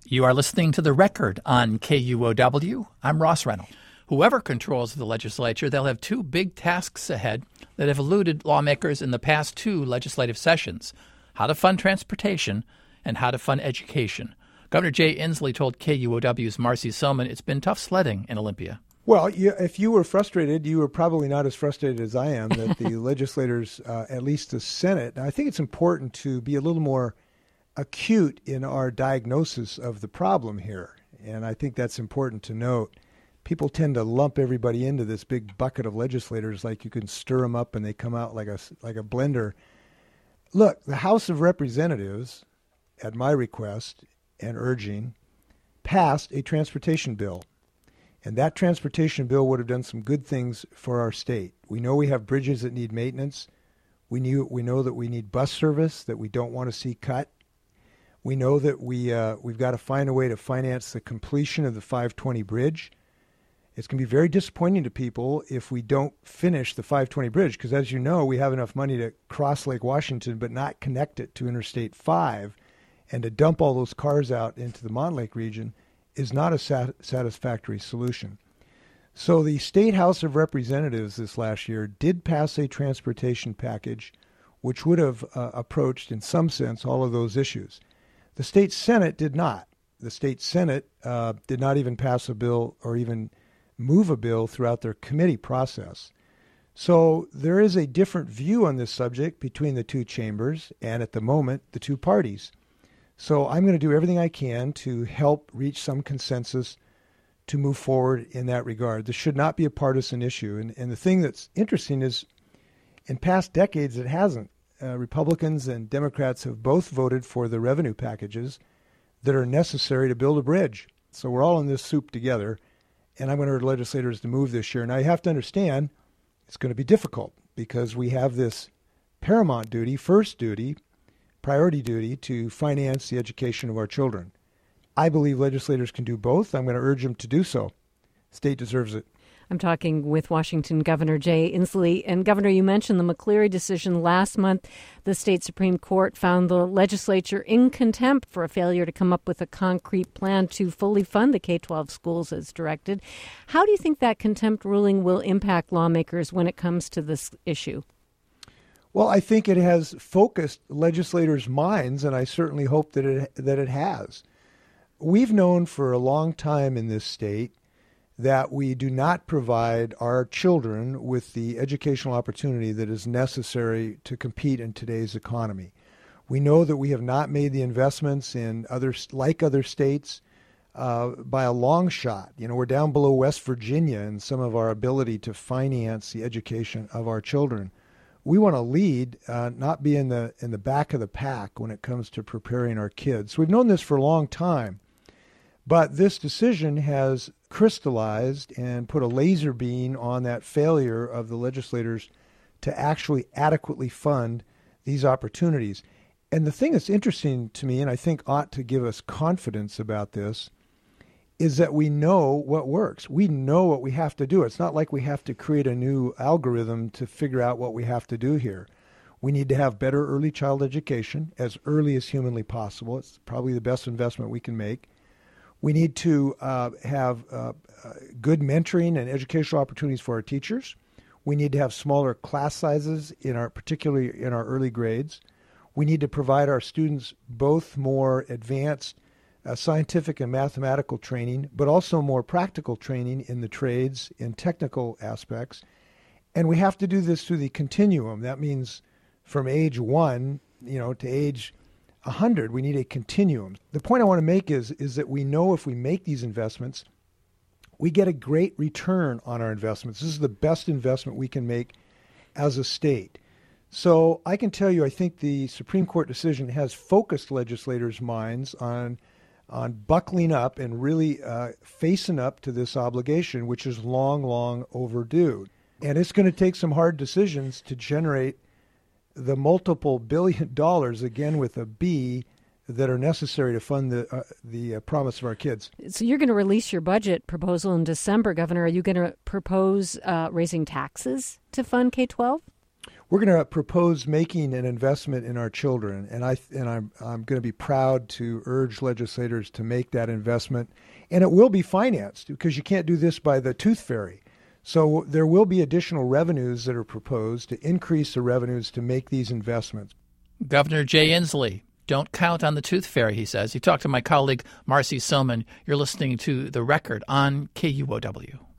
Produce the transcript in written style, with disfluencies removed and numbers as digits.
You are listening to The Record on KUOW. I'm Ross Reynolds. Whoever controls the legislature, they'll have two big tasks ahead that have eluded lawmakers in the past two legislative sessions: how to fund transportation and how to fund education. Governor Jay Inslee told KUOW's Marcy Soman it's been tough sledding in Olympia. Well, if you were frustrated, you were probably not as frustrated as I am that the legislators, at least the Senate, I think it's important to be a little more acute in our diagnosis of the problem here. And I think that's important to note. People tend to lump everybody into this big bucket of legislators like you can stir them up and they come out like a blender. Look, the House of Representatives, at my request and urging, passed a transportation bill. And that transportation bill would have done some good things for our state. We know we have bridges that need maintenance. We know that we need bus service that we don't want to see cut. We know that we've got to find a way to finance the completion of the 520 bridge. It's going to be very disappointing to people if we don't finish the 520 bridge, because as you know, we have enough money to cross Lake Washington but not connect it to Interstate 5, and to dump all those cars out into the Montt Lake region is not a satisfactory solution. So the State House of Representatives this last year did pass a transportation package which would have approached, in some sense, all of those issues. The State Senate did not. The State Senate did not even pass a bill or even move a bill throughout their committee process. So there is a different view on this subject between the two chambers and, at the moment, the two parties. So I'm going to do everything I can to help reach some consensus to move forward in that regard. This should not be a partisan issue. And the thing that's interesting is in past decades, it hasn't. Republicans and Democrats have both voted for the revenue packages that are necessary to build a bridge. So we're all in this soup together. And I'm going to urge legislators to move this year. Now, you have to understand it's going to be difficult because we have this paramount duty, first duty, priority duty to finance the education of our children. I believe legislators can do both. I'm going to urge them to do so. The state deserves it. I'm talking with Washington Governor Jay Inslee. And Governor, you mentioned the McCleary decision last month. The state Supreme Court found the legislature in contempt for a failure to come up with a concrete plan to fully fund the K-12 schools as directed. How do you think that contempt ruling will impact lawmakers when it comes to this issue? Well, I think it has focused legislators' minds, and I certainly hope that it has. We've known for a long time in this state that we do not provide our children with the educational opportunity that is necessary to compete in today's economy. We know that we have not made the investments in other states by a long shot. You know, we're down below West Virginia in some of our ability to finance the education of our children. We want to lead, not be in the back of the pack when it comes to preparing our kids. So we've known this for a long time, but this decision has crystallized and put a laser beam on that failure of the legislators to actually adequately fund these opportunities. And the thing that's interesting to me, and I think ought to give us confidence about this, is that we know what works. We know what we have to do. It's not like we have to create a new algorithm to figure out what we have to do here. We need to have better early child education as early as humanly possible. It's probably the best investment we can make. We need to have good mentoring and educational opportunities for our teachers. We need to have smaller class sizes, particularly in our early grades. We need to provide our students both more advanced scientific and mathematical training, but also more practical training in the trades, in technical aspects. And we have to do this through the continuum. That means from age 1, to age 100, we need a continuum. The point I want to make is that we know if we make these investments, we get a great return on our investments. This is the best investment we can make as a state. So I can tell you, I think the Supreme Court decision has focused legislators' minds on buckling up and really facing up to this obligation, which is long, long overdue. And it's going to take some hard decisions to generate the multiple $1 billion, again with a B, that are necessary to fund the promise of our kids. So you're going to release your budget proposal in December, Governor. Are you going to propose raising taxes to fund K-12? We're going to propose making an investment in our children, and I'm going to be proud to urge legislators to make that investment, and it will be financed because you can't do this by the tooth fairy. So there will be additional revenues that are proposed to increase the revenues to make these investments. Governor Jay Inslee, don't count on the tooth fairy, he says. He talked to my colleague Marcy Soman. You're listening to The Record on KUOW.